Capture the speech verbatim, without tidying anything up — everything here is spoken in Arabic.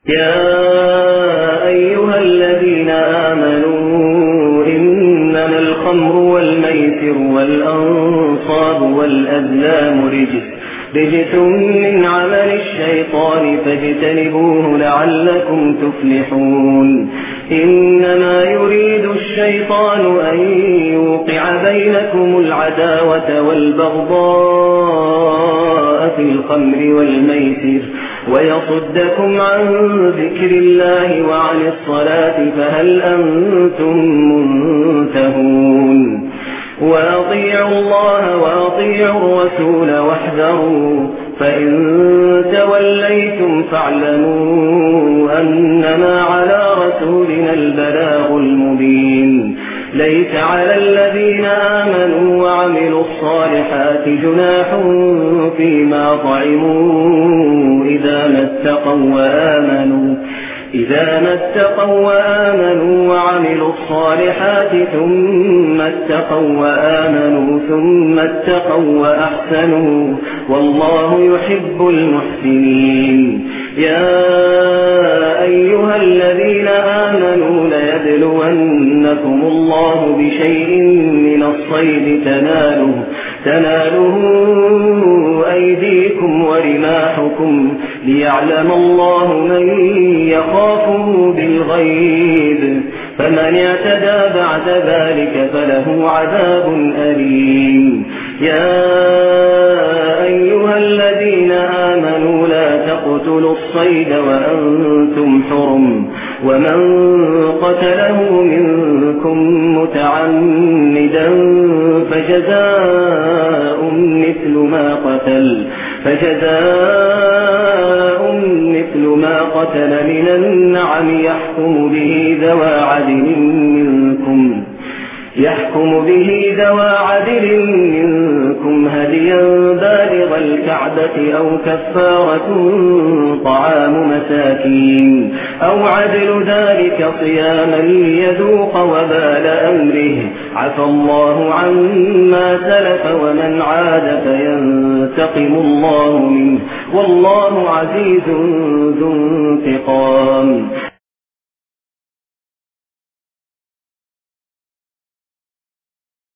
يا أيها الذين آمنوا إنما الخمر والميسر والأنصاب والأزلام رجس رجس من عمل الشيطان فاجتنبوه لعلكم تفلحون. إنما يريد الشيطان أن يوقع بينكم العداوة والبغضاء في الخمر والميسر ويصدكم عن ذكر الله وعن الصلاة فهل أنتم منتهون. وأطيعوا الله وأطيعوا الرسول واحذروا فإن توليتم فاعلموا أنما على رسولنا البلاغ المبين. ليس على الذين آمنوا وعملوا الصالحات جناح فيما طعموا إذا ما اتقوا وآمنوا إذا ما اتقوا وآمنوا وعملوا الصالحات ثم اتقوا وآمنوا ثم اتقوا وأحسنوا والله يحب المحسنين. يا أيها الذين آمنوا ليبلونكم الله بشيء من الصيد تناله تناله أيديكم ورماحكم ليعلم الله من يخافه بالغيب فمن اعتدى بعد ذلك فله عذاب أليم. يا أيها الذين آمنوا لا تقتلوا الصيد وأنتم حرم ومن قتله منكم متعمدا فجزاء مثل ما قتل فجزاء مثل ما قتل من النعم يحكم به ذوى عدل منكم يحكم به ذوى عدل منكم هديا بالغ الكعبة أو كفارة طعام مساكين أو عدل ذلك صياما ليذوق وبال أمره عفى الله عما سلف ومن عاد فينتقم الله منه والله عزيز ذو انتقام.